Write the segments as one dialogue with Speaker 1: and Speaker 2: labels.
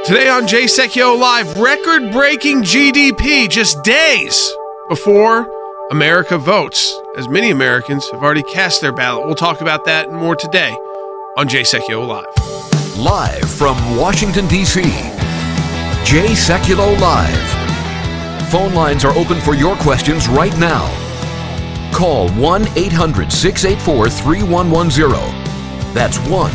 Speaker 1: Today on Jay Secchio Live, record-breaking GDP just days before America votes, as many Americans have already cast their ballot. We'll talk about that and more today on Jay Secchio Live.
Speaker 2: Live from Washington, D.C., Jay Secchio Live. Phone lines are open for your questions right now. Call 1-800-684-3110. That's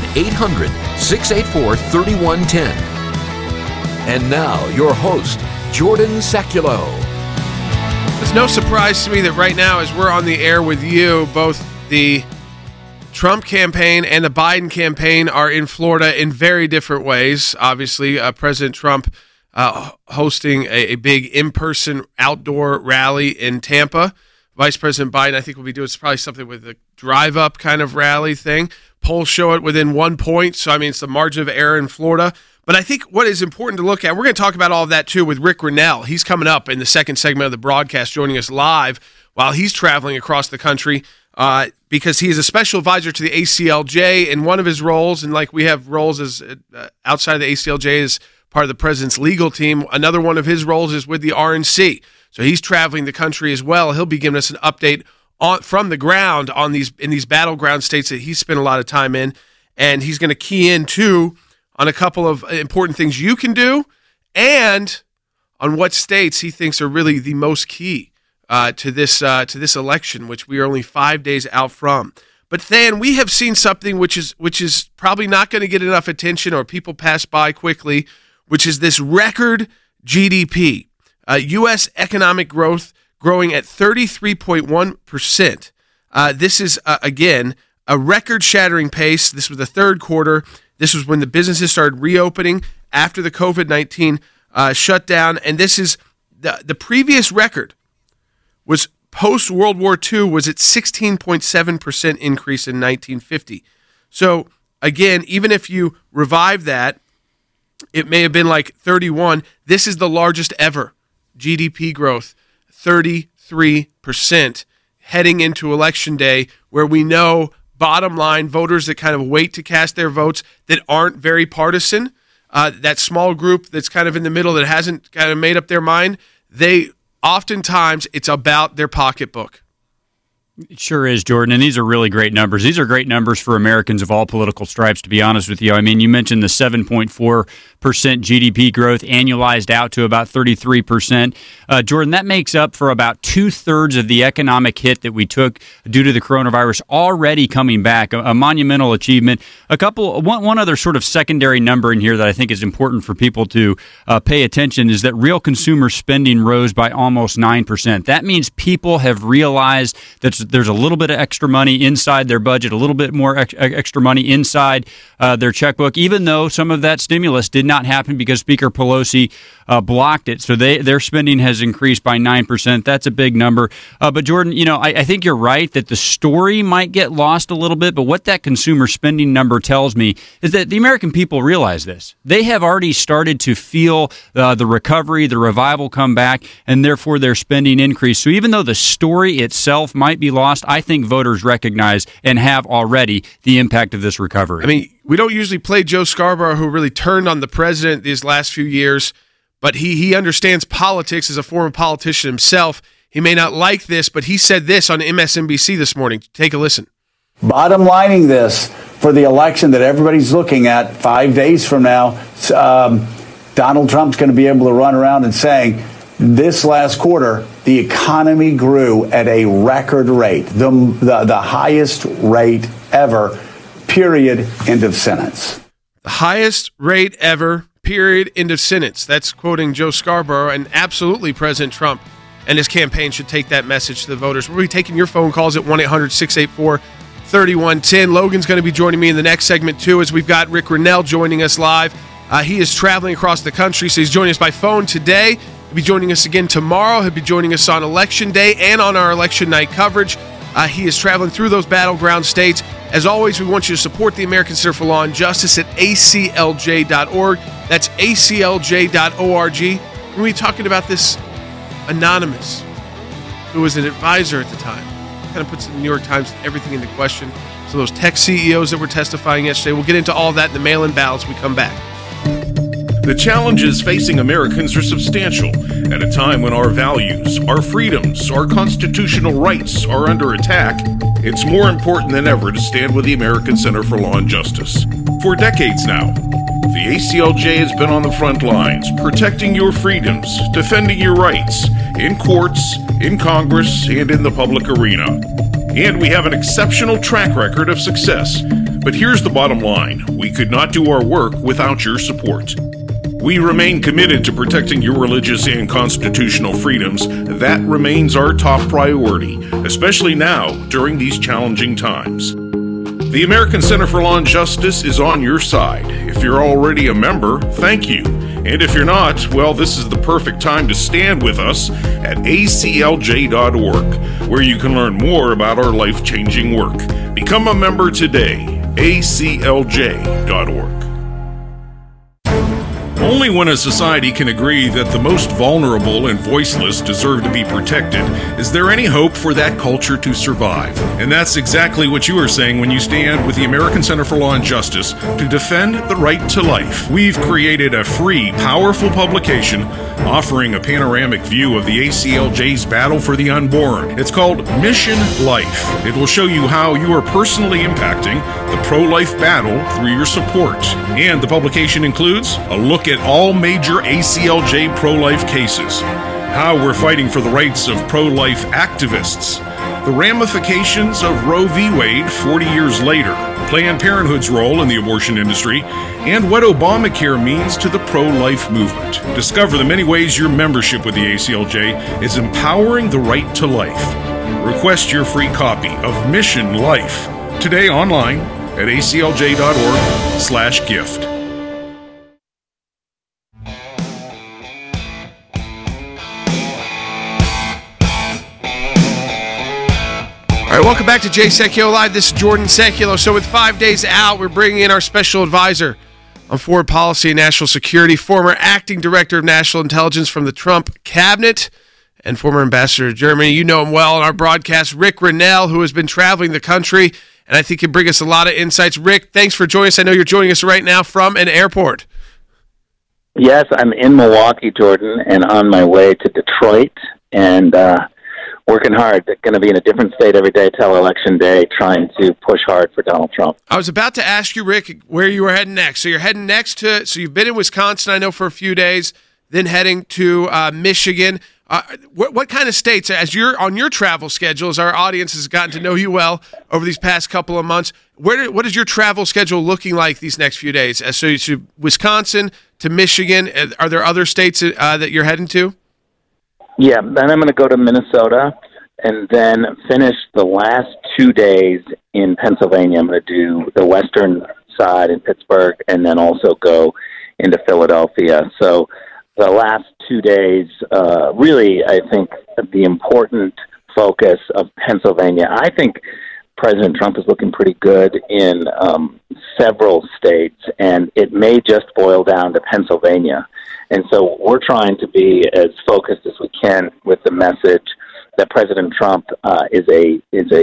Speaker 2: 1-800-684-3110. And now, your host, Jordan Secchio.
Speaker 1: It's no surprise to me that right now, as we're on the air with you, both the Trump campaign and the Biden campaign are in Florida in very different ways. Obviously, President Trump hosting a big in-person outdoor rally in Tampa. Vice President Biden, I think, will be doing probably something with a drive-up kind of rally thing. Polls show it within 1 point, so, I mean, it's the margin of error in Florida. But I think what is important to look at, we're going to talk about all of that, too, with Rick Grenell. He's coming up in the second segment of the broadcast, joining us live while he's traveling across the country because he is a special advisor to the ACLJ in one of his roles, and like we have roles as outside of the ACLJ as part of the president's legal team. Another one of his roles is with the RNC. So he's traveling the country as well. He'll be giving us an update from the ground in these battleground states that he's spent a lot of time in, and he's going to key in, too, on a couple of important things you can do and on what states he thinks are really the most key to this election, which we are only 5 days out from. But then we have seen something which is probably not going to get enough attention or people pass by quickly, which is this record GDP. U.S. economic growth growing at 33.1%. This is, again, a record-shattering pace. This was the third quarter. This was when the businesses started reopening after the COVID-19 shutdown. And this is the previous record was post-World War II was at 16.7% increase in 1950. So, again, even if you revive that, it may have been like 31. This is the largest ever GDP growth, 33% heading into Election Day, where we know bottom line, voters that kind of wait to cast their votes that aren't very partisan, that small group that's kind of in the middle that hasn't kind of made up their mind, oftentimes it's about their pocketbook.
Speaker 3: It sure is, Jordan, and these are really great numbers. These are great numbers for Americans of all political stripes, to be honest with you. I mean, you mentioned the 7.4% GDP growth annualized out to about 33%. Jordan, that makes up for about two-thirds of the economic hit that we took due to the coronavirus already coming back, a monumental achievement. One other sort of secondary number in here that I think is important for people to pay attention is that real consumer spending rose by almost 9%. That means people have realized that there's a little bit of extra money inside their budget, a little bit more extra money inside their checkbook, even though some of that stimulus did not happen because Speaker Pelosi blocked it. So their spending has increased by 9%. That's a big number. But Jordan, I think you're right that the story might get lost a little bit, but what that consumer spending number tells me is that the American people realize this. They have already started to feel the recovery, the revival come back, and therefore their spending increase. So even though the story itself might be lost, I think voters recognize and have already the impact of this recovery.
Speaker 1: I mean, we don't usually play Joe Scarborough, who really turned on the president these last few years, but he understands politics as a former politician himself. He may not like this, but he said this on MSNBC this morning. Take a listen.
Speaker 4: Bottom lining this for the election that everybody's looking at 5 days from now, Donald Trump's going to be able to run around and saying, this last quarter, the economy grew at a record rate, the highest rate ever, period, end of sentence.
Speaker 1: The highest rate ever, period, end of sentence. That's quoting Joe Scarborough, and absolutely President Trump and his campaign should take that message to the voters. We'll be taking your phone calls at 1-800-684-3110. Logan's going to be joining me in the next segment, too, as we've got Rick Grenell joining us live. He is traveling across the country, so he's joining us by phone today. He'll be joining us again tomorrow. He'll be joining us on Election Day and on our Election Night coverage. He is traveling through those battleground states. As always, we want you to support the American Center for Law and Justice at aclj.org. That's aclj.org. We're going to be talking about this anonymous, who was an advisor at the time. Kind of puts the New York Times everything into question. So those tech CEOs that were testifying yesterday, we'll get into all that in the mail-in ballots when we come back.
Speaker 5: The challenges facing Americans are substantial at a time when our values, our freedoms, our constitutional rights are under attack. It's more important than ever to stand with the American Center for Law and Justice. For decades now, the ACLJ has been on the front lines, protecting your freedoms, defending your rights, in courts, in Congress, and in the public arena. And we have an exceptional track record of success. But here's the bottom line. We could not do our work without your support. We remain committed to protecting your religious and constitutional freedoms. That remains our top priority, especially now during these challenging times. The American Center for Law and Justice is on your side. If you're already a member, thank you. And if you're not, well, this is the perfect time to stand with us at aclj.org, where you can learn more about our life-changing work. Become a member today, aclj.org. Only when a society can agree that the most vulnerable and voiceless deserve to be protected is there any hope for that culture to survive. And that's exactly what you are saying when you stand with the American Center for Law and Justice to defend the right to life. We've created a free, powerful publication offering a panoramic view of the ACLJ's battle for the unborn. It's called Mission Life. It will show you how you are personally impacting the pro-life battle through your support. And the publication includes a look at all major ACLJ pro-life cases, how we're fighting for the rights of pro-life activists, the ramifications of Roe v. Wade 40 years later, Planned Parenthood's role in the abortion industry, and what Obamacare means to the pro-life movement. Discover the many ways your membership with the ACLJ is empowering the right to life. Request your free copy of Mission Life today online at aclj.org/gift.
Speaker 1: All right, welcome back to Jay Sekulow Live. This is Jordan Sekulow. So with 5 days out, we're bringing in our special advisor on foreign policy and national security, former acting director of national intelligence from the Trump cabinet and former ambassador to Germany. You know him well on our broadcast, Rick Grenell, who has been traveling the country, and I think can bring us a lot of insights. Rick, thanks for joining us. I know you're joining us right now from an airport.
Speaker 6: Yes, I'm in Milwaukee, Jordan, and on my way to Detroit, and working hard. Going to be in a different state every day till Election Day, trying to push hard for Donald Trump.
Speaker 1: I was about to ask you, Rick, where you were heading next. So you're heading next to, so you've been in Wisconsin, I know, for a few days, then heading to Michigan. What kind of states, as you're on your travel schedule, as our audience has gotten to know you well over these past couple of months, what is your travel schedule looking like these next few days? So you to Wisconsin, to Michigan. Are there other states that you're heading to?
Speaker 6: Yeah, then I'm going to go to Minnesota and then finish the last 2 days in Pennsylvania. I'm going to do the western side in Pittsburgh and then also go into Philadelphia. So the last 2 days, really, I think the important focus of Pennsylvania. I think President Trump is looking pretty good in several states, and it may just boil down to Pennsylvania. And so we're trying to be as focused as we can with the message that President Trump is a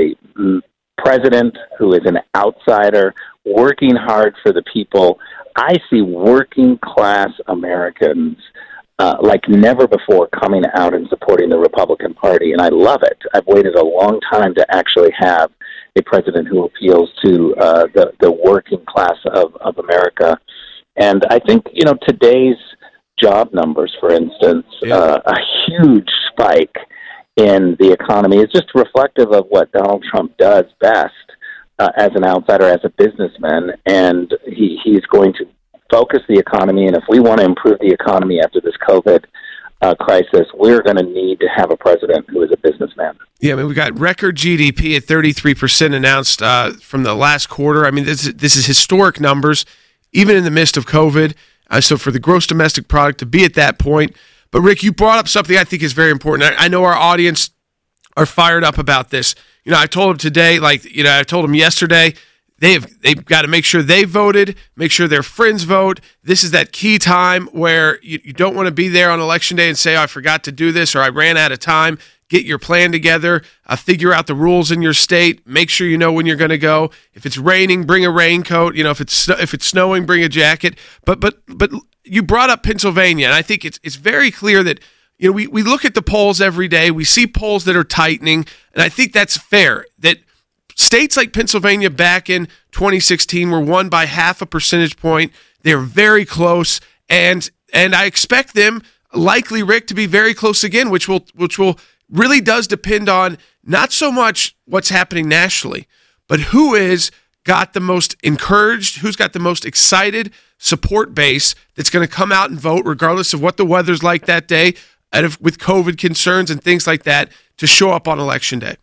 Speaker 6: president who is an outsider, working hard for the people. I see working class Americans like never before coming out and supporting the Republican Party, and I love it. I've waited a long time to actually have a president who appeals to the working class of America. And I think, today's job numbers, for instance, a huge spike in the economy is just reflective of what Donald Trump does best as an outsider, as a businessman, and he's going to focus the economy, and if we want to improve the economy after this COVID crisis, we're going to need to have a president who is a businessman.
Speaker 1: Yeah, I mean, we got record GDP at 33% announced from the last quarter. I mean, this is historic numbers, even in the midst of COVID. So for the gross domestic product to be at that point. But Rick, you brought up something I think is very important. I know our audience are fired up about this. I told him today, I told him yesterday, they've got to make sure they voted, make sure their friends vote. This is that key time where you don't want to be there on Election Day and say, oh, I forgot to do this or I ran out of time. Get your plan together, figure out the rules in your state, make sure you know when you're going to go. If it's raining, bring a raincoat. If it's snowing, bring a jacket. But you brought up Pennsylvania, and I think it's very clear that we look at the polls every day. We see polls that are tightening, and I think that's fair. That states like Pennsylvania back in 2016 were won by half a percentage point. They're very close, and I expect them, likely, Rick, to be very close again, which will really does depend on not so much what's happening nationally, but who is got the most encouraged, who's got the most excited support base that's going to come out and vote regardless of what the weather's like that day, with COVID concerns and things like that, to show up on Election Day.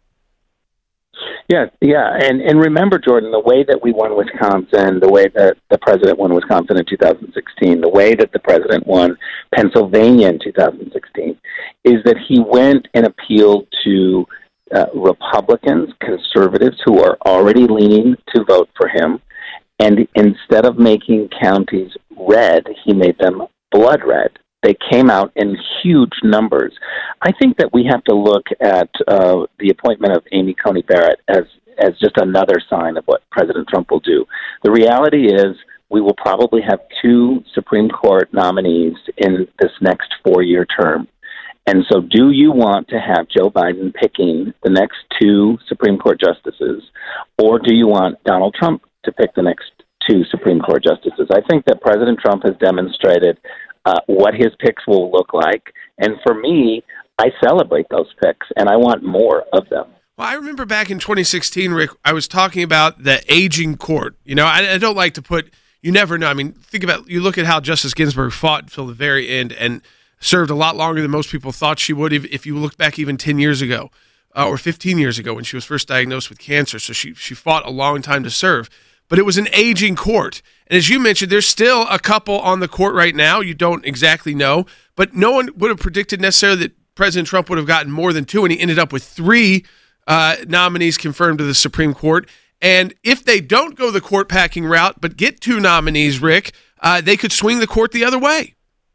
Speaker 6: Yeah, and remember, Jordan, the way that we won Wisconsin, the way that the president won Wisconsin in 2016, the way that the president won Pennsylvania in 2016, is that he went and appealed to Republicans, conservatives who are already leaning to vote for him, and instead of making counties red, he made them blood red. They came out in huge numbers. I think that we have to look at the appointment of Amy Coney Barrett as just another sign of what President Trump will do. The reality is we will probably have 2 Supreme Court nominees in this next 4-year term. And so do you want to have Joe Biden picking the next 2 Supreme Court justices, or do you want Donald Trump to pick the next 2 Supreme Court justices? I think that President Trump has demonstrated what his picks will look like. And for me, I celebrate those picks, and I want more of them.
Speaker 1: Well, I remember back in 2016, Rick, I was talking about the aging court. I don't like to put, you never know. I mean, you look at how Justice Ginsburg fought until the very end and served a lot longer than most people thought she would if you look back even 10 years ago or 15 years ago when she was first diagnosed with cancer. So she fought a long time to serve. But it was an aging court. And as you mentioned, there's still a couple on the court right now. You don't exactly know. But no one would have predicted necessarily that President Trump would have gotten more than 2, and he ended up with 3 nominees confirmed to the Supreme Court. And if they don't go the court-packing route but get 2 nominees, Rick, they could swing the court the other way.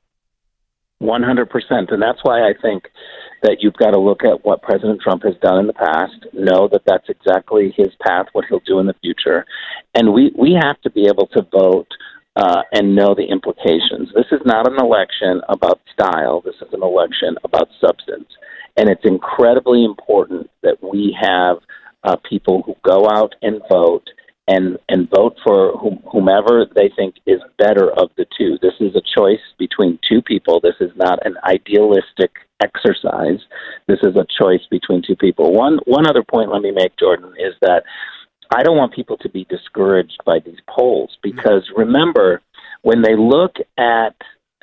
Speaker 6: 100%. And that's why I think that you've got to look at what President Trump has done in the past, know that that's exactly his path, what he'll do in the future. And we have to be able to vote and know the implications. This is not an election about style. This is an election about substance. And it's incredibly important that we have people who go out and vote and vote for whomever they think is better of the 2. This is a choice between 2 people. This is not an idealistic exercise. This is a choice between 2 people. One other point let me make, Jordan, is that I don't want people to be discouraged by these polls, because remember, when they look at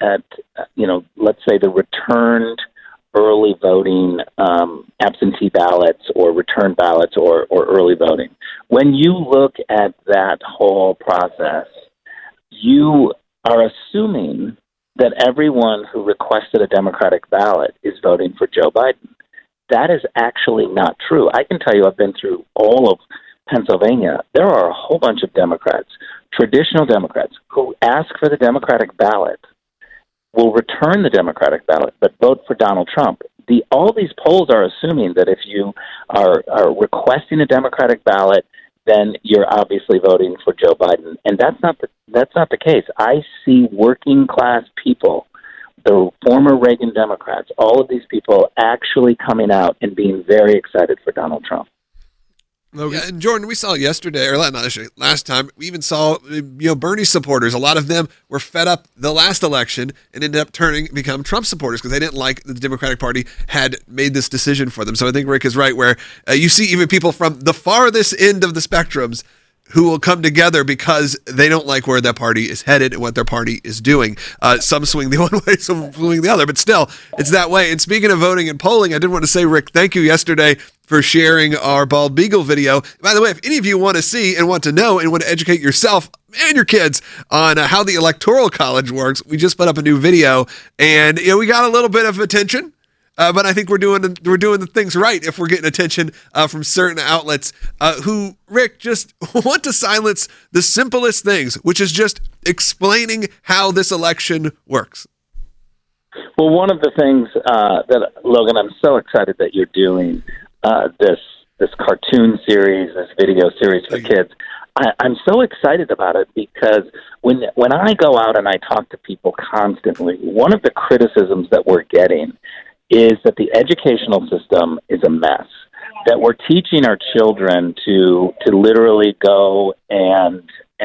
Speaker 6: let's say the returned early voting, absentee ballots or return ballots or early voting, when you look at that whole process, you are assuming that everyone who requested a Democratic ballot is voting for Joe Biden. That is actually not true. I can tell you, I've been through all of Pennsylvania. There are a whole bunch of Democrats, traditional Democrats, who ask for the Democratic ballot, will return the Democratic ballot, but vote for Donald Trump. All these polls are assuming that if you are requesting a Democratic ballot, then you're obviously voting for Joe Biden, and that's not the case. I see working class people, the former Reagan Democrats, all of these people actually coming out and being very excited for Donald Trump.
Speaker 7: Yeah, and Jordan, we saw yesterday, or not yesterday, last time, we even saw Bernie supporters. A lot of them were fed up the last election and ended up become Trump supporters because they didn't like that the Democratic Party had made this decision for them. So I think Rick is right, where you see even people from the farthest end of the spectrums who will come together because they don't like where that party is headed and what their party is doing. Some swing the one way, some swing the other, but still, it's that way. And speaking of voting and polling, I did want to say, Rick, thank you yesterday for sharing our Bald Beagle video. By the way, if any of you want to see and want to know and want to educate yourself and your kids on how the Electoral College works, we just put up a new video, and we got a little bit of attention. but I think we're doing the things right if we're getting attention from certain outlets who, Rick, just want to silence the simplest things, which is just explaining how this election works.
Speaker 6: Well, one of the things that, Logan, I'm so excited that you're doing this cartoon series, this video series for kids. I'm so excited about it because when I go out and I talk to people constantly, one of the criticisms that we're getting is that the educational system is a mess, that we're teaching our children to literally go and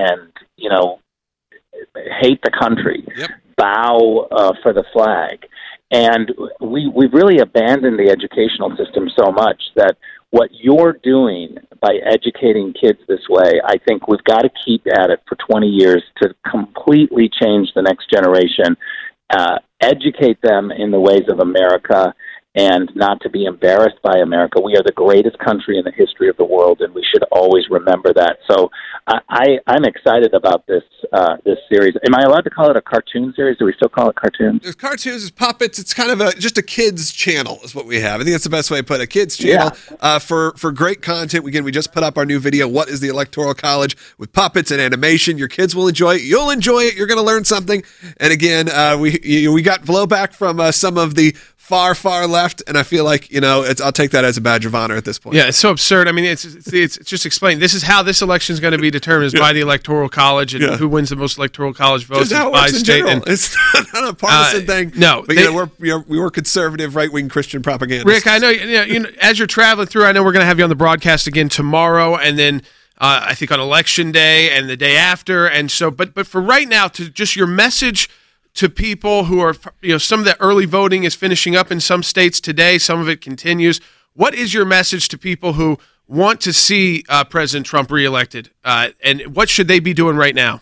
Speaker 6: hate the country, bow for the flag. And we've really abandoned the educational system so much that what you're doing by educating kids this way, I think we've got to keep at it for 20 years to completely change the next generation, educate them in the ways of America, and not to be embarrassed by America. We are the greatest country in the history of the world, and we should always remember that. So I'm excited about this series. Am I allowed to call it a cartoon series? Do we still call it cartoons?
Speaker 7: There's cartoons, there's puppets. It's kind of just a kids channel is what we have. I think that's the best way to put it. A kids channel for great content. Again, we just put up our new video, What is the Electoral College, with puppets and animation. Your kids will enjoy it. You'll enjoy it. You're going to learn something. And again, we got blowback from some of the far left, and I feel like I'll take that as a badge of honor at this point.
Speaker 1: Yeah, it's so absurd. I mean, it's just explained. This is how this election is going to be determined by the Electoral College, and who wins the most Electoral College votes by state. And
Speaker 7: it's not a partisan thing.
Speaker 1: No,
Speaker 7: but we were conservative, right-wing Christian propaganda.
Speaker 1: Rick, I know. As you're traveling through, I know we're going to have you on the broadcast again tomorrow, and then I think on Election Day and the day after. And so, but for right now, to just your message to people who are, some of the early voting is finishing up in some states today. Some of it continues. What is your message to people who want to see President Trump reelected? And what should they be doing right now?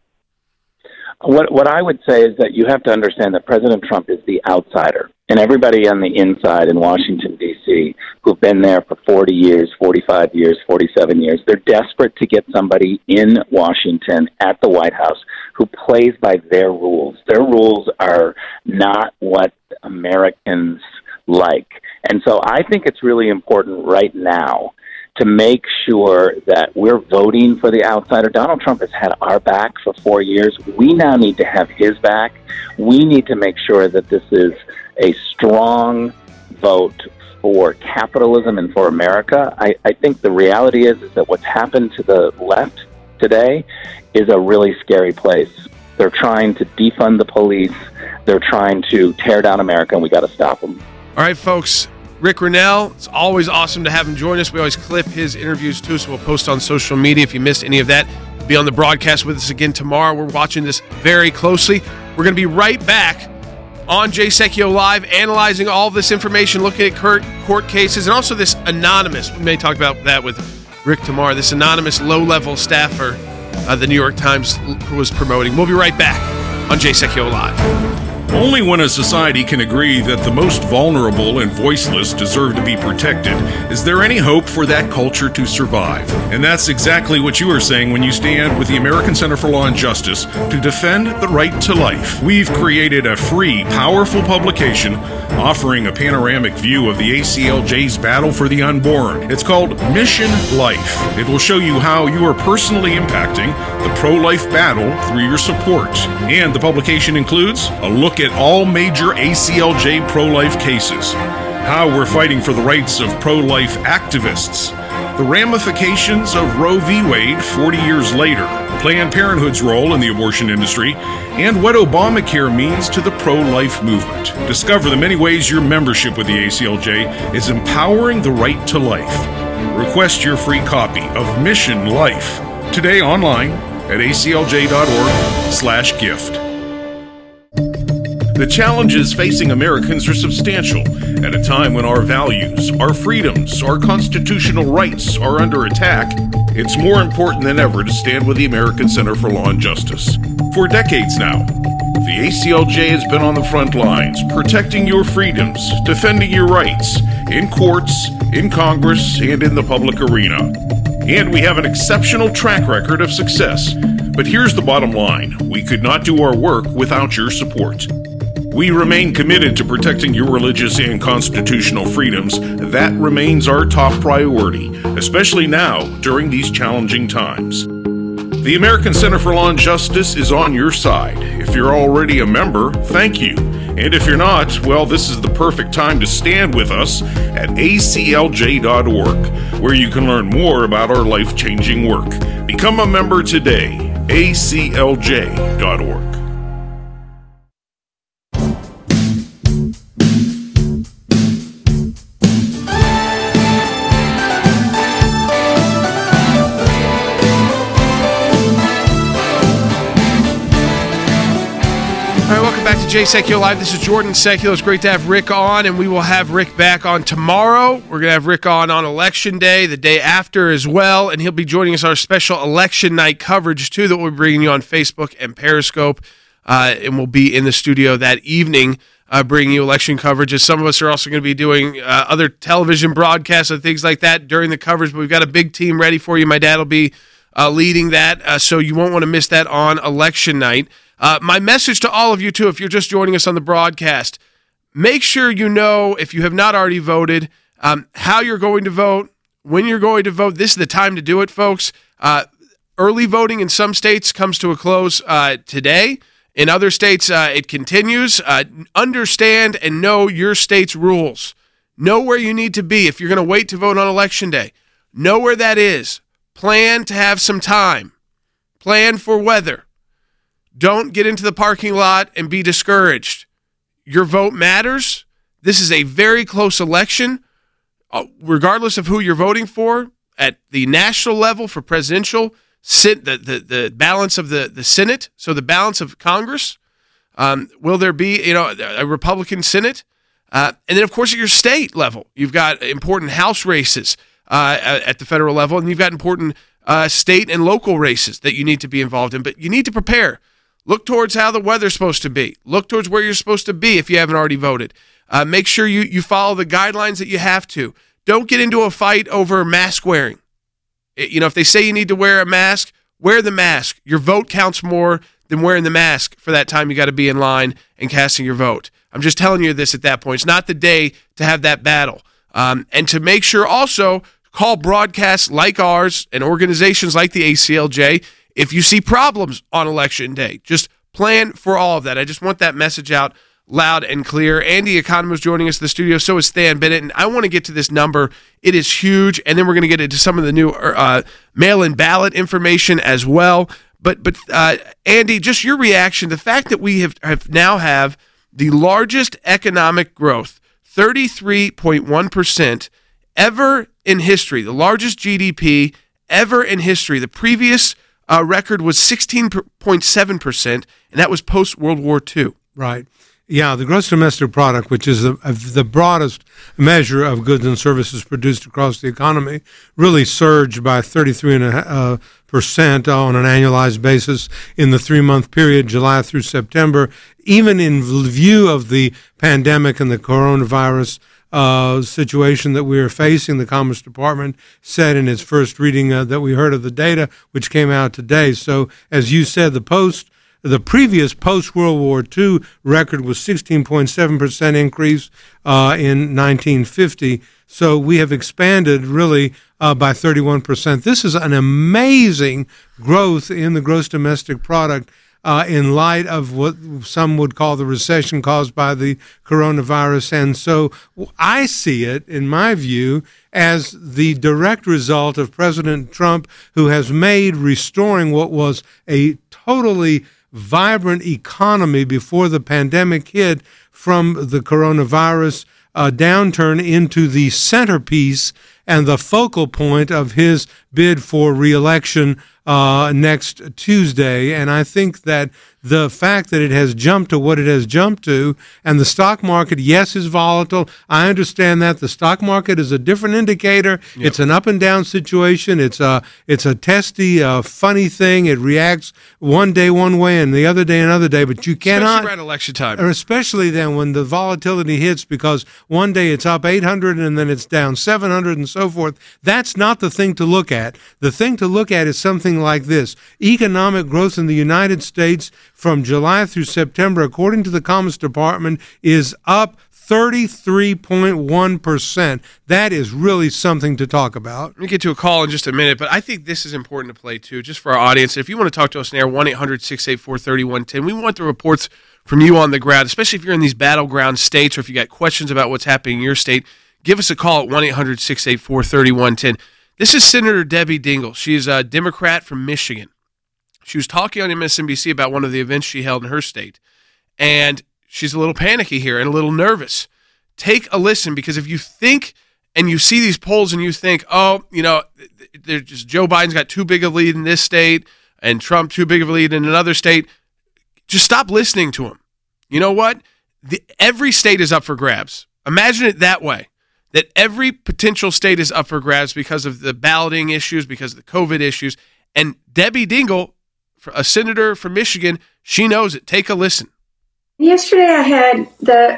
Speaker 6: What I would say is that you have to understand that President Trump is the outsider. And everybody on the inside in Washington, D.C., who've been there for 40 years, 45 years, 47 years, they're desperate to get somebody in Washington at the White House who plays by their rules. Their rules are not what Americans like. And so I think it's really important right now to make sure that we're voting for the outsider. Donald Trump has had our back for 4 years. We now need to have his back. We need to make sure that this is a strong vote for capitalism and for America. I think the reality is that what's happened to the left today is a really scary place. They're trying to defund the police. They're trying to tear down America, and we got to stop them.
Speaker 1: All right, folks. Rick Grenell, it's always awesome to have him join us. We always clip his interviews, too, so we'll post on social media if you missed any of that. Be on the broadcast with us again tomorrow. We're watching this very closely. We're going to be right back on Jay Secchio Live, analyzing all of this information, looking at court cases, and also this anonymous, we may talk about that with Rick tomorrow, this anonymous low-level staffer the New York Times was promoting. We'll be right back on Jay Secchio Live.
Speaker 5: Only when a society can agree that the most vulnerable and voiceless deserve to be protected is there any hope for that culture to survive. And that's exactly what you are saying when you stand with the American Center for Law and Justice to defend the right to life. We've created a free, powerful publication offering a panoramic view of the ACLJ's battle for the unborn. It's called Mission Life. It will show you how you are personally impacting the pro-life battle through your support. And the publication includes a look at all major ACLJ pro-life cases, how we're fighting for the rights of pro-life activists, the ramifications of Roe v. Wade 40 years later, Planned Parenthood's role in the abortion industry, and what Obamacare means to the pro-life movement. Discover the many ways your membership with the ACLJ is empowering the right to life. Request your free copy of Mission Life today online at aclj.org/gift. The challenges facing Americans are substantial at a time when our values, our freedoms, our constitutional rights are under attack. It's more important than ever to stand with the American Center for Law and Justice. For decades now, the ACLJ has been on the front lines, protecting your freedoms, defending your rights, in courts, in Congress, and in the public arena. And we have an exceptional track record of success. But here's the bottom line. We could not do our work without your support. We remain committed to protecting your religious and constitutional freedoms. That remains our top priority, especially now during these challenging times. The American Center for Law and Justice is on your side. If you're already a member, thank you. And if you're not, well, this is the perfect time to stand with us at aclj.org, where you can learn more about our life-changing work. Become a member today. aclj.org.
Speaker 1: Back to Jay Sekulow Live. This is Jordan Sekulow. It's great to have Rick on, and we will have Rick back on tomorrow. We're going to have Rick on Election Day, the day after as well, and he'll be joining us our special election night coverage, too, that we'll be bringing you on Facebook and Periscope, and we'll be in the studio that evening bringing you election coverage, as some of us are also going to be doing other television broadcasts and things like that during the coverage, but we've got a big team ready for you. My dad will be leading that, so you won't want to miss that on election night. My message to all of you, too, if you're just joining us on the broadcast, make sure you know, if you have not already voted, how you're going to vote, when you're going to vote. This is the time to do it, folks. Early voting in some states comes to a close today. In other states, it continues. Understand and know your state's rules. Know where you need to be if you're going to wait to vote on Election Day. Know where that is. Plan to have some time. Plan for weather. Don't get into the parking lot and be discouraged. Your vote matters. This is a very close election, regardless of who you're voting for. At the national level for presidential, the balance of the Senate, so the balance of Congress. Will there be a Republican Senate? And then, of course, at your state level, you've got important House races at the federal level, and you've got important state and local races that you need to be involved in. But you need to prepare. Look towards how the weather's supposed to be. Look towards where you're supposed to be if you haven't already voted. Make sure you follow the guidelines that you have to. Don't get into a fight over mask wearing. If they say you need to wear a mask, wear the mask. Your vote counts more than wearing the mask for that time you got to be in line and casting your vote. I'm just telling you this at that point. It's not the day to have that battle. And to make sure also, call broadcasts like ours and organizations like the ACLJ if you see problems on Election Day. Just plan for all of that. I just want that message out loud and clear. Andy Economou is joining us in the studio. So is Stan Bennett. And I want to get to this number. It is huge. And then we're going to get into some of the new mail-in ballot information as well. But Andy, just your reaction, the fact that we now have the largest economic growth, 33.1% ever in history, the largest GDP ever in history. The previous record was 16.7%, and that was post-World War II.
Speaker 8: Right. Yeah, the gross domestic product, which is the broadest measure of goods and services produced across the economy, really surged by 33% on an annualized basis in the 3-month period, July through September. Even in view of the pandemic and the coronavirus situation that we are facing, the Commerce Department said in its first reading that we heard of the data, which came out today. So, as you said, the previous post-World War II record was 16.7% increase in 1950. So we have expanded really by 31%. This is an amazing growth in the gross domestic product in light of what some would call the recession caused by the coronavirus. And so I see it, in my view, as the direct result of President Trump, who has made restoring what was a totally vibrant economy before the pandemic hit from the coronavirus downturn into the centerpiece and the focal point of his bid for re-election next Tuesday. And I think that the fact that it has jumped to what it has jumped to, and the stock market, yes, is volatile. I understand that. The stock market is a different indicator. Yep. It's an up and down situation. It's a testy, funny thing. It reacts one day one way and the other day another day, but you cannot.
Speaker 1: Especially around election time.
Speaker 8: Or especially then when the volatility hits, because one day it's up 800 and then it's down 700 and so forth. That's not the thing to look at. The thing to look at is something like this. Economic growth in the United States from July through September, according to the Commerce Department, is up 33.1%. That is really something to talk about.
Speaker 1: Let me get to a call in just a minute, but I think this is important to play, too, just for our audience. If you want to talk to us in air, 1-800-684-3110. We want the reports from you on the ground, especially if you're in these battleground states or if you got questions about what's happening in your state. Give us a call at 1-800-684-3110. This is Senator Debbie Dingell. She's a Democrat from Michigan. She was talking on MSNBC about one of the events she held in her state, and she's a little panicky here and a little nervous. Take a listen, because if you think and you see these polls and you think, they're just Joe Biden's got too big a lead in this state and Trump too big of a lead in another state, just stop listening to him. You know what? Every state is up for grabs. Imagine it that way, that every potential state is up for grabs because of the balloting issues, because of the COVID issues. And Debbie Dingell, a senator from Michigan, she knows it. Take a listen.
Speaker 9: Yesterday I had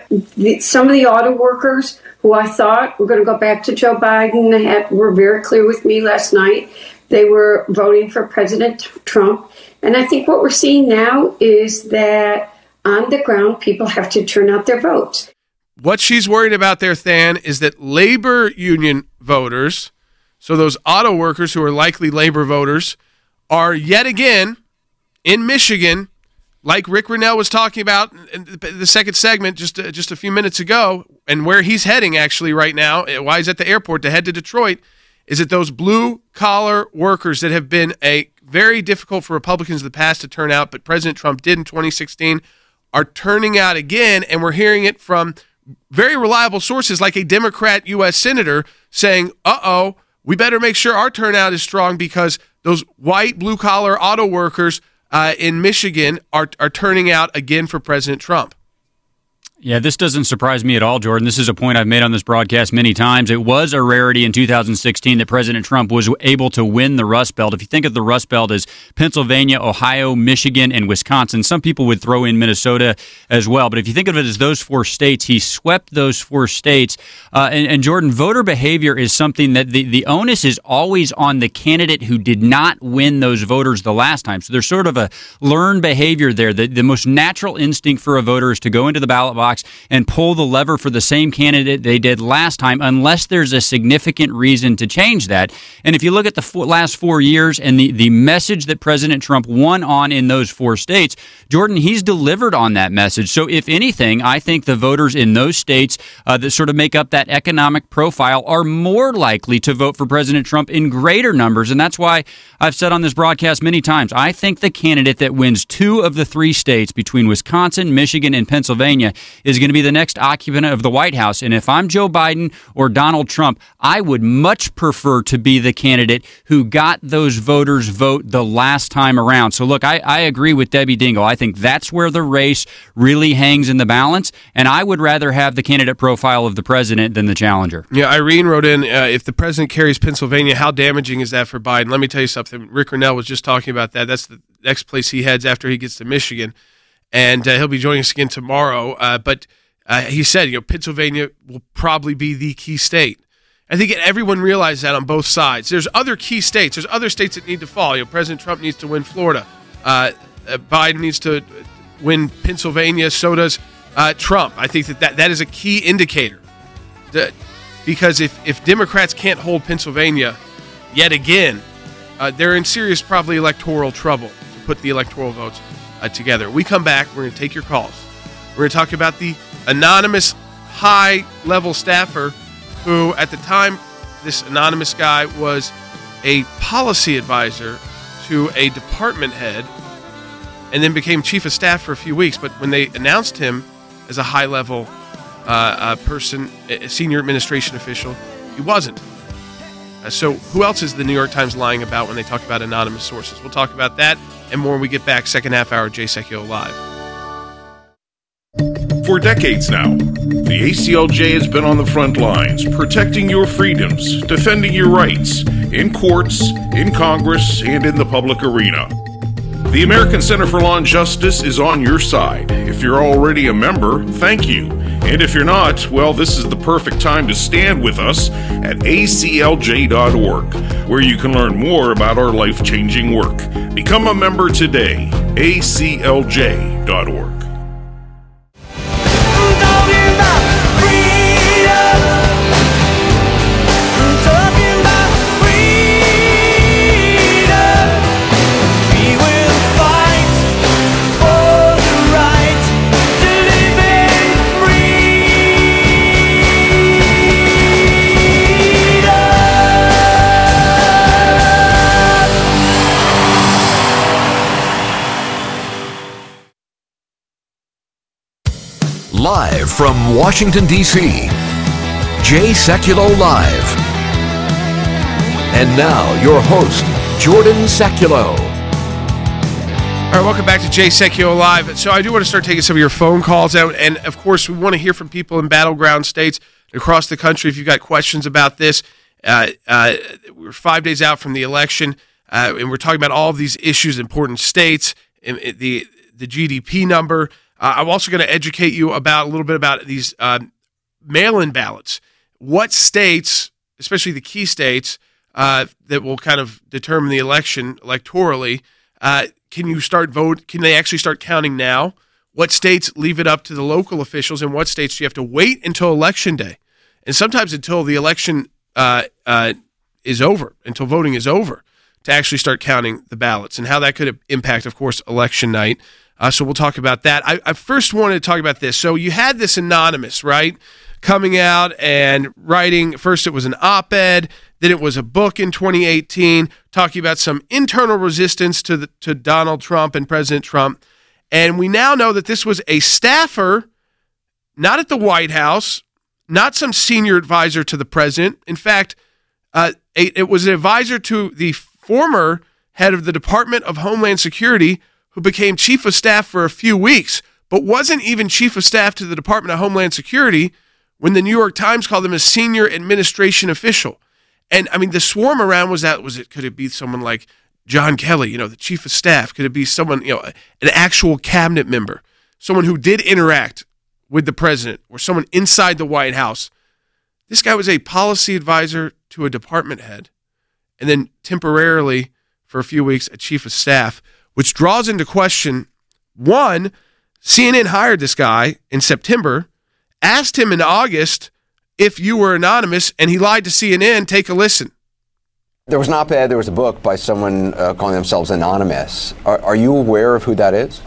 Speaker 9: some of the auto workers who I thought were going to go back to Joe Biden were very clear with me last night. They were voting for President Trump. And I think what we're seeing now is that on the ground, people have to turn out their votes.
Speaker 1: What she's worried about there, Than, is that labor union voters, so those auto workers who are likely labor voters, are yet again in Michigan, like Rick Rennell was talking about in the second segment just a few minutes ago, and where he's heading actually right now, while he's at the airport to head to Detroit, is that those blue-collar workers that have been very difficult for Republicans in the past to turn out, but President Trump did in 2016, are turning out again, and we're hearing it from very reliable sources like a Democrat U.S. senator saying, we better make sure our turnout is strong because those white blue-collar auto workers in Michigan are turning out again for President Trump.
Speaker 3: Yeah, this doesn't surprise me at all, Jordan. This is a point I've made on this broadcast many times. It was a rarity in 2016 that President Trump was able to win the Rust Belt. If you think of the Rust Belt as Pennsylvania, Ohio, Michigan, and Wisconsin, some people would throw in Minnesota as well. But if you think of it as those four states, he swept those four states. And Jordan, voter behavior is something that the onus is always on the candidate who did not win those voters the last time. So there's sort of a learned behavior there. The most natural instinct for a voter is to go into the ballot box and pull the lever for the same candidate they did last time, unless there's a significant reason to change that. And if you look at the last 4 years and the message that President Trump won on in those four states, Jordan, he's delivered on that message. So if anything, I think the voters in those states that sort of make up that economic profile are more likely to vote for President Trump in greater numbers. And that's why I've said on this broadcast many times, I think the candidate that wins two of the three states between Wisconsin, Michigan, and Pennsylvania is going to be the next occupant of the White House. And if I'm Joe Biden or Donald Trump, I would much prefer to be the candidate who got those voters vote the last time around. So look, I agree with Debbie Dingell. I think that's where the race really hangs in the balance. And I would rather have the candidate profile of the president than the challenger.
Speaker 1: Yeah, Irene wrote in, if the president carries Pennsylvania, how damaging is that for Biden? Let me tell you something. Rick Rennell was just talking about that. That's the next place he heads after he gets to Michigan. And he'll be joining us again tomorrow. But he said, Pennsylvania will probably be the key state. I think everyone realizes that on both sides. There's other key states. There's other states that need to fall. President Trump needs to win Florida. Biden needs to win Pennsylvania. So does Trump. I think that is a key indicator. Because if Democrats can't hold Pennsylvania yet again, they're in serious probably electoral trouble to put the electoral votes together. We come back, we're going to take your calls. We're going to talk about the anonymous high-level staffer who, at the time, this anonymous guy was a policy advisor to a department head and then became chief of staff for a few weeks. But when they announced him as a high-level person, a senior administration official, he wasn't. So who else is the New York Times lying about when they talk about anonymous sources? We'll talk about that and more when we get back. Second half hour, Jay Sekulow Live.
Speaker 5: For decades now, the ACLJ has been on the front lines, protecting your freedoms, defending your rights, in courts, in Congress, and in the public arena. The American Center for Law and Justice is on your side. If you're already a member, thank you. And if you're not, well, this is the perfect time to stand with us at aclj.org, where you can learn more about our life-changing work. Become a member today, aclj.org.
Speaker 2: Live from Washington, D.C., Jay Sekulow Live. And now, your host, Jordan Sekulow.
Speaker 1: All right, welcome back to Jay Sekulow Live. So I do want to start taking some of your phone calls out, and of course, we want to hear from people in battleground states across the country. If you've got questions about this, we're 5 days out from the election, and we're talking about all of these issues, important states, and the GDP number. I'm also going to educate you about a little bit about these mail-in ballots. What states, especially the key states, that will kind of determine the election electorally, can you start vote? Can they actually start counting now? What states leave it up to the local officials, and what states do you have to wait until Election Day? And sometimes until the election is over, until voting is over, to actually start counting the ballots, and how that could impact, of course, election night. So we'll talk about that. I first wanted to talk about this. So you had this anonymous, right, coming out and writing. First it was an op-ed, then it was a book in 2018 talking about some internal resistance to Donald Trump and President Trump. And we now know that this was a staffer, not at the White House, not some senior advisor to the president. In fact, it was an advisor to the former head of the Department of Homeland Security, who became chief of staff for a few weeks, but wasn't even chief of staff to the Department of Homeland Security when the New York Times called him a senior administration official. And I mean, the swarm around could it be someone like John Kelly, the chief of staff? Could it be someone, an actual cabinet member, someone who did interact with the president, or someone inside the White House? This guy was a policy advisor to a department head, and then temporarily for a few weeks, a chief of staff, which draws into question, one, CNN hired this guy in September, asked him in August if you were anonymous, and he lied to CNN. Take a listen.
Speaker 10: There was an op-ed, there was a book by someone calling themselves Anonymous. Are you aware of who that is?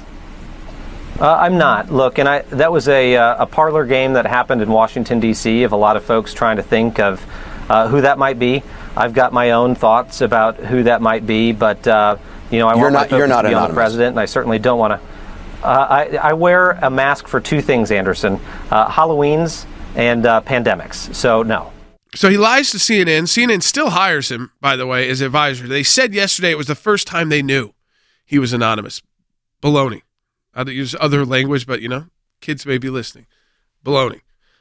Speaker 11: I'm not. Look, and that was a parlor game that happened in Washington, D.C. of a lot of folks trying to think of who that might be. I've got my own thoughts about who that might be, but I want my focus to be on the president, and I certainly don't want to. I wear a mask for two things, Anderson: Halloweens and pandemics. So no.
Speaker 1: So he lies to CNN. CNN still hires him, by the way, as advisor. They said yesterday it was the first time they knew he was anonymous. Baloney. I'd use other language, but kids may be listening. Baloney.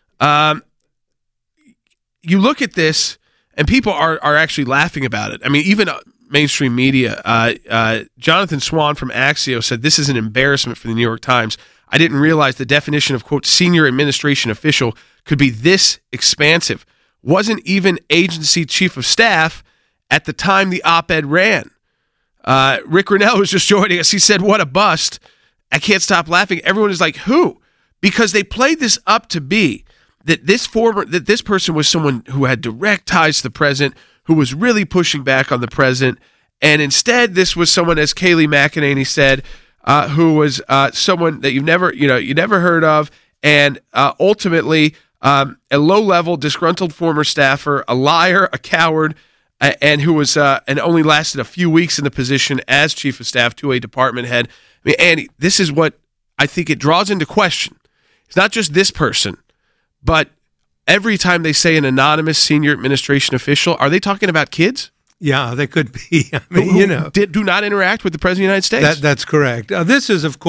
Speaker 1: You look at this, and people are actually laughing about it. I mean, even mainstream media. Jonathan Swan from Axios said, "This is an embarrassment for the New York Times. I didn't realize the definition of, quote, senior administration official could be this expansive. Wasn't even agency chief of staff at the time the op-ed ran." Rick Grinnell was just joining us. He said, "What a bust." I can't stop laughing. Everyone is like, who? Because they played this up to be that this person was someone who had direct ties to the president, who was really pushing back on the president. And instead, this was someone, as Kayleigh McEnany said, who was someone that you never heard of, and ultimately a low-level, disgruntled former staffer, a liar, a coward, and who was and only lasted a few weeks in the position as chief of staff to a department head. I mean, Andy, this is what I think it draws into question. It's not just this person, but every time they say an anonymous senior administration official, are they talking about kids?
Speaker 8: Yeah, they could be. I mean,
Speaker 1: do not interact with the president of the United States.
Speaker 8: That's correct. This is, of course,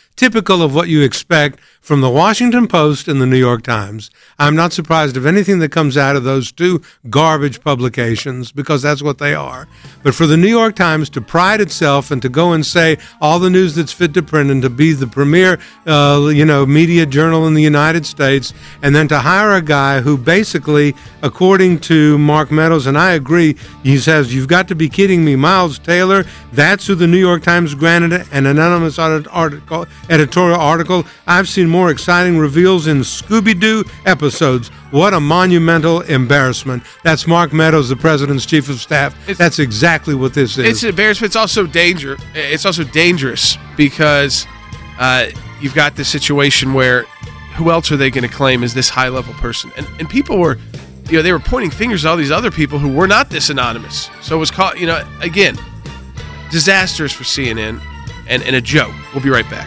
Speaker 8: typical of what you expect from the Washington Post and the New York Times. I'm not surprised of anything that comes out of those two garbage publications, because that's what they are. But for the New York Times to pride itself and to go and say all the news that's fit to print and to be the premier, media journal in the United States, and then to hire a guy who basically, according to Mark Meadows, and I agree, he says, "You've got to be kidding me, Miles Taylor." That's who the New York Times granted an anonymous editorial article. "I've seen more exciting reveals in Scooby-Doo episodes. What a monumental embarrassment." That's Mark Meadows, the president's chief of staff. That's exactly what this is.
Speaker 1: It's an embarrassment. It's also dangerous because you've got this situation where who else are they going to claim is this high-level person? And people were, they were pointing fingers at all these other people who were not this anonymous. So it was caught, again, disastrous for CNN and a joke. We'll be right back.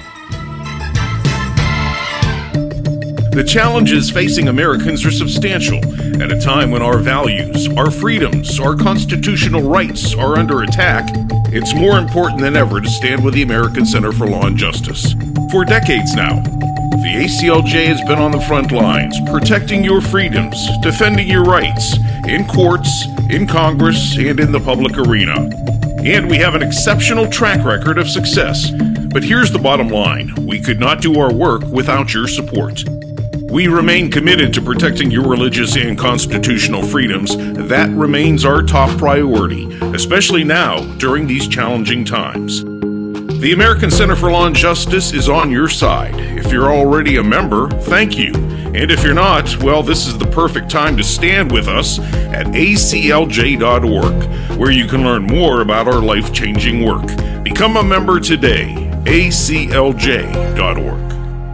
Speaker 5: The challenges facing Americans are substantial at a time when our values, our freedoms, our constitutional rights are under attack. It's more important than ever to stand with the American Center for Law and Justice. For decades now, the ACLJ has been on the front lines, protecting your freedoms, defending your rights, in courts, in Congress, and in the public arena. And we have an exceptional track record of success. But here's the bottom line: we could not do our work without your support. We remain committed to protecting your religious and constitutional freedoms. That remains our top priority, especially now during these challenging times. The American Center for Law and Justice is on your side. If you're already a member, thank you. And if you're not, well, this is the perfect time to stand with us at aclj.org, where you can learn more about our life-changing work. Become a member today, aclj.org.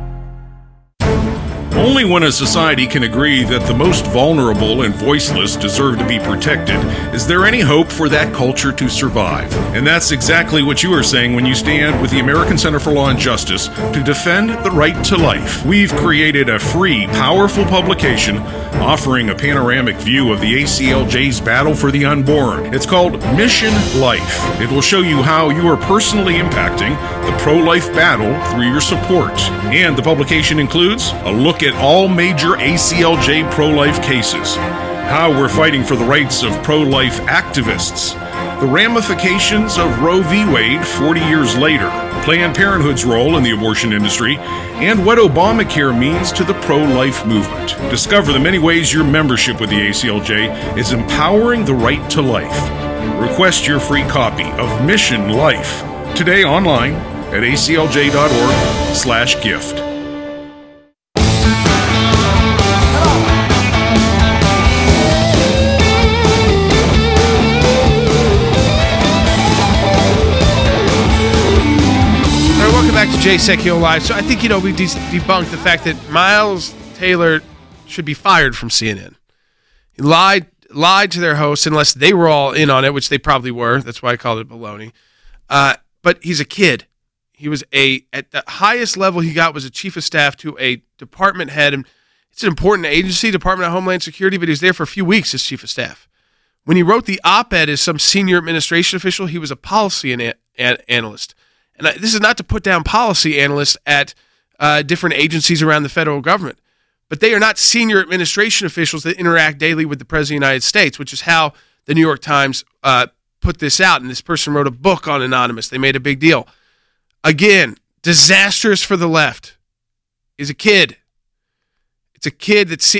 Speaker 5: Only when a society can agree that the most vulnerable and voiceless deserve to be protected is there any hope for that culture to survive. And that's exactly what you are saying when you stand with the American Center for Law and Justice to defend the right to life. We've created a free, powerful publication offering a panoramic view of the ACLJ's battle for the unborn. It's called Mission Life. It will show you how you are personally impacting the pro-life battle through your support. And the publication includes a look at all major ACLJ pro-life cases, how we're fighting for the rights of pro-life activists, the ramifications of Roe v. Wade 40 years later, Planned Parenthood's role in the abortion industry, and what Obamacare means to the pro-life movement. Discover the many ways your membership with the ACLJ is empowering the right to life. Request your free copy of Mission Life today online at aclj.org/gift.
Speaker 1: Back to Jay Sekulow Live. So I think, we debunked the fact that Miles Taylor should be fired from CNN. He lied to their hosts, unless they were all in on it, which they probably were. That's why I called it baloney. But he's a kid. He was at the highest level he got was a chief of staff to a department head. And it's an important agency, Department of Homeland Security, but he was there for a few weeks as chief of staff. When he wrote the op-ed as some senior administration official, he was a policy analyst. And this is not to put down policy analysts at different agencies around the federal government, but they are not senior administration officials that interact daily with the President of the United States, which is how the New York Times put this out. And this person wrote a book on Anonymous. They made a big deal. Again, disastrous for the left. He's a kid. It's a kid that's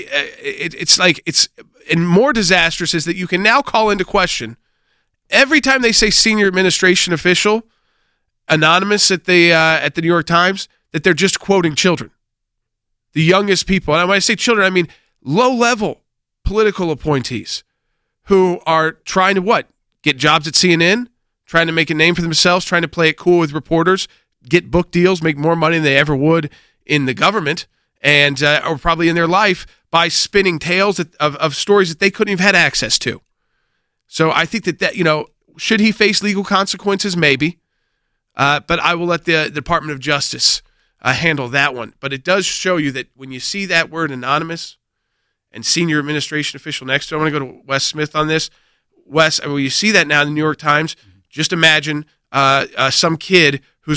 Speaker 1: and more disastrous is that you can now call into question every time they say senior administration official, anonymous at the New York Times, that they're just quoting children, the youngest people. And when I say children, I mean low-level political appointees who are trying to get jobs at CNN, trying to make a name for themselves, trying to play it cool with reporters, get book deals, make more money than they ever would in the government, and or probably in their life by spinning tales of stories that they couldn't have had access to. So I think that should he face legal consequences? Maybe. But I will let the Department of Justice handle that one. But it does show you that when you see that word anonymous and senior administration official next to it, I want to go to Wes Smith on this. Wes, when you see that now in the New York Times, just imagine some kid who's got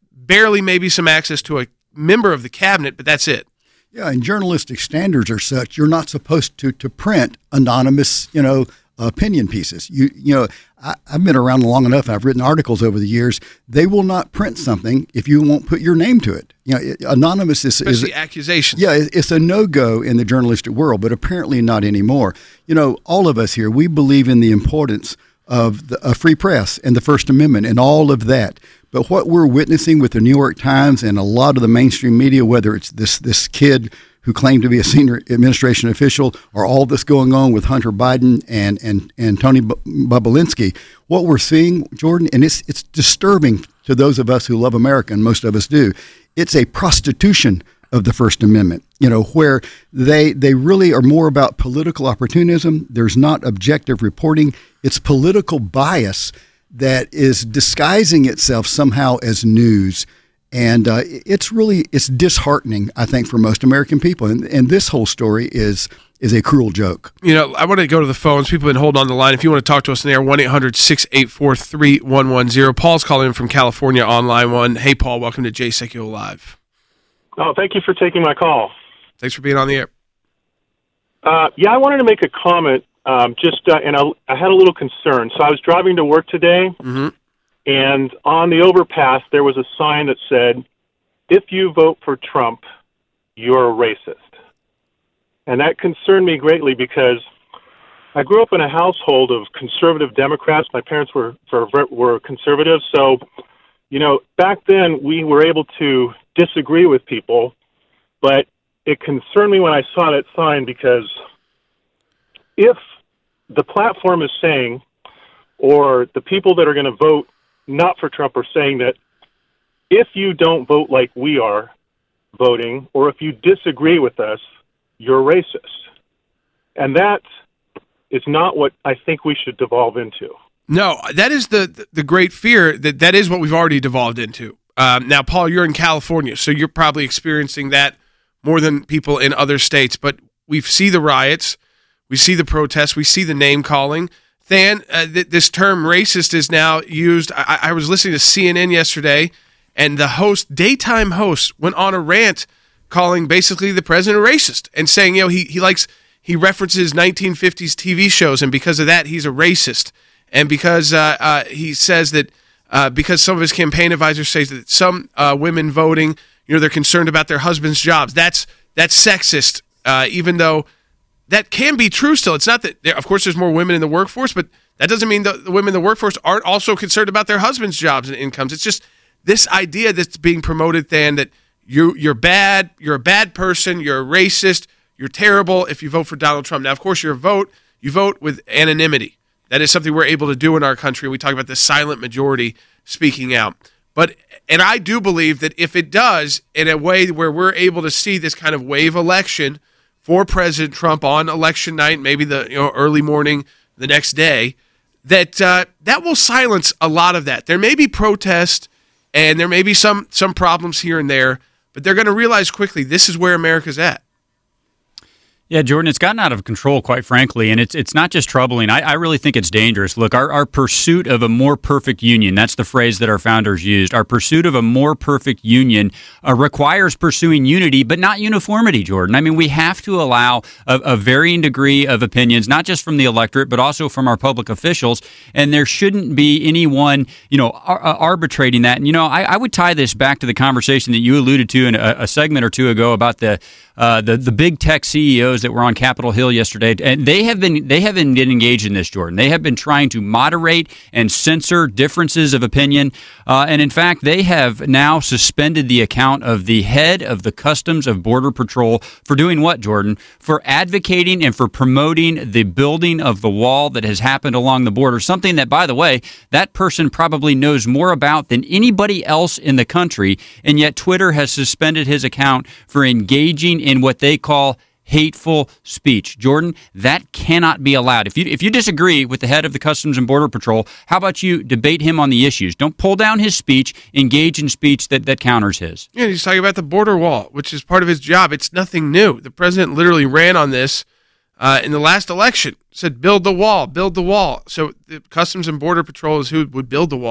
Speaker 1: barely maybe some access to a member of the cabinet, but that's it.
Speaker 12: Yeah, and journalistic standards are such you're not supposed to print anonymous, opinion pieces. I've been around long enough. I've written articles over the years. They will not print something if you won't put your name to it. Anonymous is
Speaker 1: accusations.
Speaker 12: Yeah, it's a no-go in the journalistic world, but apparently not anymore. All of us here, we believe in the importance of a free press and the First Amendment and all of that. But what we're witnessing with the New York Times and a lot of the mainstream media, whether it's this kid who claimed to be a senior administration official, or all this going on with Hunter Biden and Tony Bobulinski, what we're seeing, Jordan, and it's disturbing to those of us who love America, and most of us do, it's a prostitution of the First Amendment, where they really are more about political opportunism. There's not objective reporting. It's political bias that is disguising itself somehow as news. And it's disheartening, I think, for most American people. And this whole story is a cruel joke.
Speaker 1: I want to go to the phones. People have been holding on the line. If you want to talk to us in the air, 1-800-684-3110. Paul's calling in from California on line one. Hey, Paul, welcome to Jay Sekulow Live.
Speaker 13: Oh, thank you for taking my call.
Speaker 1: Thanks for being on the air.
Speaker 13: I wanted to make a comment. And I had a little concern. So I was driving to work today, and on the overpass there was a sign that said, "If you vote for Trump, you're a racist." And that concerned me greatly because I grew up in a household of conservative Democrats. My parents were conservative, so back then we were able to disagree with people, but it concerned me when I saw that sign because if the platform is saying, or the people that are going to vote not for Trump are saying that if you don't vote like we are voting, or if you disagree with us, you're racist. And that is not what I think we should devolve into.
Speaker 1: No, that is the great fear that is what we've already devolved into. Now, Paul, you're in California, so you're probably experiencing that more than people in other states. But we see the riots, we see the protests, we see the name calling. Than, this term racist is now used. I was listening to CNN yesterday, and the daytime host, went on a rant calling basically the president a racist and saying, he references 1950s TV shows, and because of that, he's a racist. And because he says that because some of his campaign advisors say that some women voting, they're concerned about their husband's jobs. That's sexist, even though that can be true still. It's not that, of course, there's more women in the workforce, but that doesn't mean the women in the workforce aren't also concerned about their husband's jobs and incomes. It's just this idea that's being promoted, Than, that you're bad, you're a bad person, you're a racist, you're terrible if you vote for Donald Trump. Now, of course, you vote with anonymity. That is something we're able to do in our country. We talk about the silent majority speaking out. And I do believe that if it does, in a way where we're able to see this kind of wave election for President Trump on election night, maybe the early morning the next day, that will silence a lot of that. There may be protest and there may be some problems here and there, but they're going to realize quickly this is where America's at.
Speaker 3: Yeah, Jordan, it's gotten out of control, quite frankly, and it's not just troubling. I really think it's dangerous. Look, our pursuit of a more perfect union, that's the phrase that our founders used, our pursuit of a more perfect union requires pursuing unity, but not uniformity, Jordan. I mean, we have to allow a varying degree of opinions, not just from the electorate, but also from our public officials, and there shouldn't be anyone, arbitrating that. And, I would tie this back to the conversation that you alluded to in a segment or two ago about the big tech CEOs that were on Capitol Hill yesterday, and they have been getting engaged in this, Jordan. They have been trying to moderate and censor differences of opinion, and in fact, they have now suspended the account of the head of the Customs of Border Patrol for doing what, Jordan? For advocating and for promoting the building of the wall that has happened along the border, something that, by the way, that person probably knows more about than anybody else in the country, and yet Twitter has suspended his account for engaging in what they call hateful speech. Jordan, that cannot be allowed. If you disagree with the head of the Customs and Border Patrol, how about you debate him on the issues? Don't pull down his speech, engage in speech that counters his.
Speaker 1: Yeah, he's talking about the border wall, which is part of his job. It's nothing new. The president literally ran on this in the last election, said build the wall, build the wall. So the Customs and Border Patrol is who would build the wall.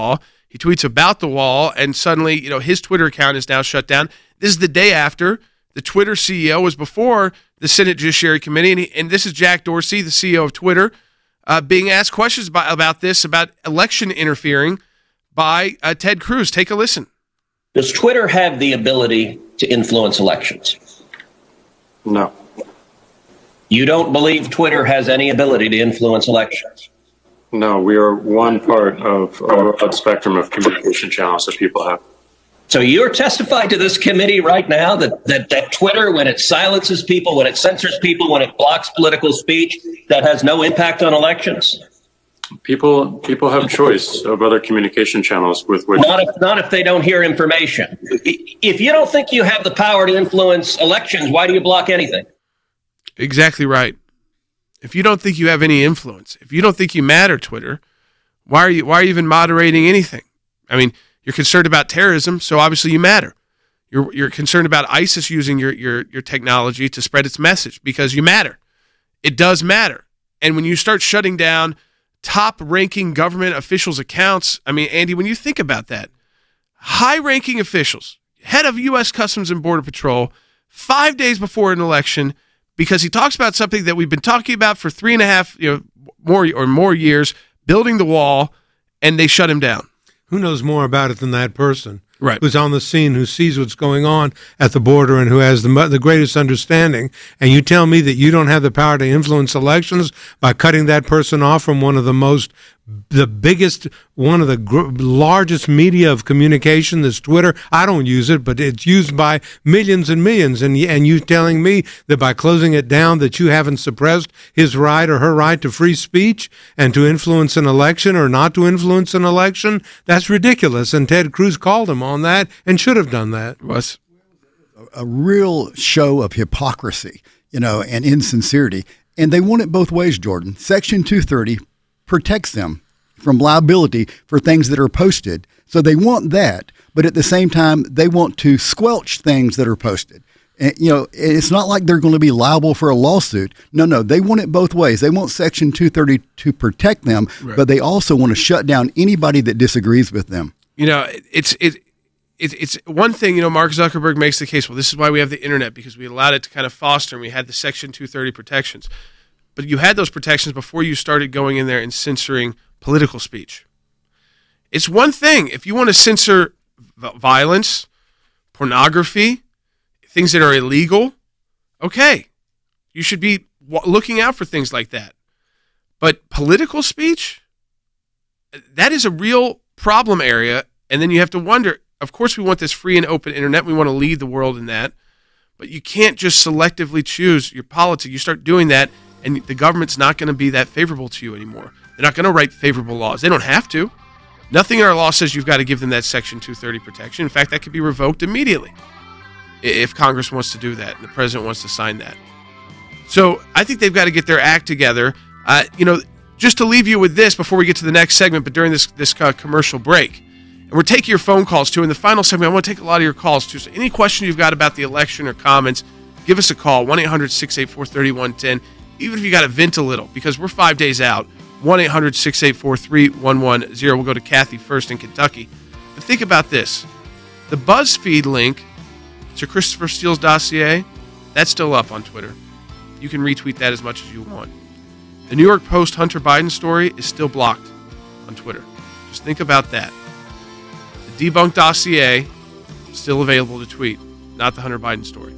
Speaker 1: He tweets about the wall, and suddenly, his Twitter account is now shut down. This is the day after the Twitter CEO was before the Senate Judiciary Committee, and this is Jack Dorsey, the CEO of Twitter, being asked questions about election interfering by Ted Cruz. Take a listen.
Speaker 14: Does Twitter have the ability to influence elections?
Speaker 15: No.
Speaker 14: You don't believe Twitter has any ability to influence elections?
Speaker 15: No, we are one part of a broad spectrum of communication channels that people have.
Speaker 14: So you're testifying to this committee right now that Twitter, when it silences people, when it censors people, when it blocks political speech, that has no impact on elections?
Speaker 15: People have choice of other communication channels with which...
Speaker 14: Not if they don't hear information. If you don't think you have the power to influence elections, why do you block anything?
Speaker 1: Exactly right. If you don't think you have any influence, if you don't think you matter, Twitter, why are you even moderating anything? I mean, you're concerned about terrorism, so obviously you matter. You're concerned about ISIS using your technology to spread its message because you matter. It does matter. And when you start shutting down top-ranking government officials' accounts, I mean, Andy, when you think about that, high-ranking officials, head of U.S. Customs and Border Patrol, 5 days before an election, because he talks about something that we've been talking about for 3.5, more years, building the wall, and they shut him down.
Speaker 8: Who knows more about it than that person?
Speaker 1: Right.
Speaker 8: Who's on the scene, who sees what's going on at the border, and who has the greatest understanding. And you tell me that you don't have the power to influence elections by cutting that person off from one of the largest media of communication, this Twitter. I don't use it, but it's used by millions and millions. And you telling me that by closing it down that you haven't suppressed his right or her right to free speech and to influence an election or not to influence an election? That's ridiculous. And Ted Cruz called him on that and should have done that.
Speaker 1: Was
Speaker 12: a real show of hypocrisy, and insincerity. And they want it both ways, Jordan. Section 230 protects them from liability for things that are posted. So they want that, but at the same time, they want to squelch things that are posted. And, it's not like they're going to be liable for a lawsuit. No, they want it both ways. They want Section 230 to protect them, right, but they also want to shut down anybody that disagrees with them.
Speaker 1: It's one thing, Mark Zuckerberg makes the case, well, this is why we have the internet, because we allowed it to kind of foster, and we had the Section 230 protections. But you had those protections before you started going in there and censoring political speech. It's one thing if you want to censor violence, pornography, things that are illegal, okay. You should be looking out for things like that. But political speech, that is a real problem area. And then you have to wonder, of course we want this free and open internet. We want to lead the world in that. But you can't just selectively choose your politics. You start doing that, and the government's not going to be that favorable to you anymore. They're not going to write favorable laws. They don't have to. Nothing in our law says you've got to give them that Section 230 protection. In fact, that could be revoked immediately if Congress wants to do that and the president wants to sign that. So I think they've got to get their act together. Just to leave you with this before we get to the next segment, but during this commercial break, and we're taking your phone calls too. In the final segment, I want to take a lot of your calls too. So any question you've got about the election or comments, give us a call, 1-800-684-3110. Even if you got to vent a little, because we're 5 days out, 1-800-684-3110. We'll go to Kathy first in Kentucky. But think about this. The BuzzFeed link to Christopher Steele's dossier, that's still up on Twitter. You can retweet that as much as you want. The New York Post Hunter Biden story is still blocked on Twitter. Just think about that. The debunked dossier still available to tweet, not the Hunter Biden story.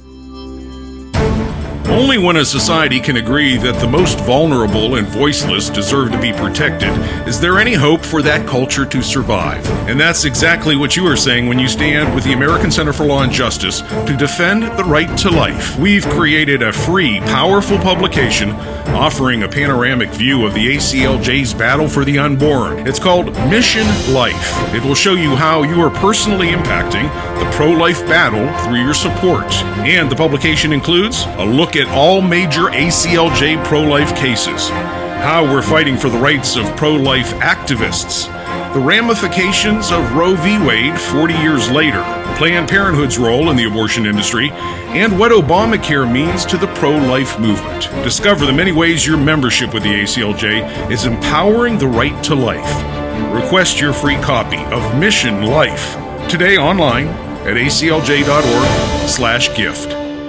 Speaker 5: Only when a society can agree that the most vulnerable and voiceless deserve to be protected is there any hope for that culture to survive. And that's exactly what you are saying when you stand with the American Center for Law and Justice to defend the right to life. We've created a free, powerful publication offering a panoramic view of the ACLJ's battle for the unborn. It's called Mission Life. It will show you how you are personally impacting the pro-life battle through your support. And the publication includes a look at all major ACLJ pro-life cases, how we're fighting for the rights of pro-life activists, the ramifications of Roe v. Wade 40 years later, Planned Parenthood's role in the abortion industry, and what Obamacare means to the pro-life movement. Discover the many ways your membership with the ACLJ is empowering the right to life. Request your free copy of Mission Life today online at aclj.org/gift.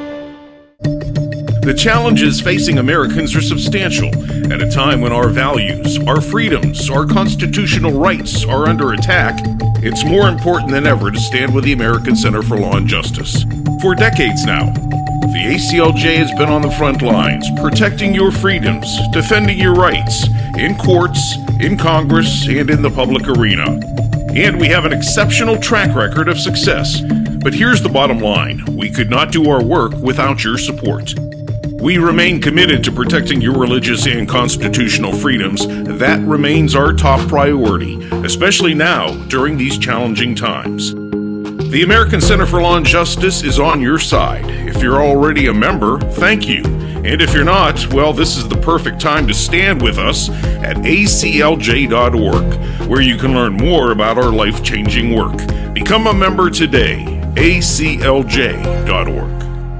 Speaker 5: The challenges facing Americans are substantial at a time when our values, our freedoms, our constitutional rights are under attack. It's more important than ever to stand with the American Center for Law and Justice. For decades now, the ACLJ has been on the front lines, protecting your freedoms, defending your rights, in courts, in Congress, and in the public arena. And we have an exceptional track record of success. But here's the bottom line. We could not do our work without your support. We remain committed to protecting your religious and constitutional freedoms. That remains our top priority, especially now during these challenging times. The American Center for Law and Justice is on your side. If you're already a member, thank you. And if you're not, well, this is the perfect time to stand with us at aclj.org, where you can learn more about our life-changing work. Become a member today, aclj.org.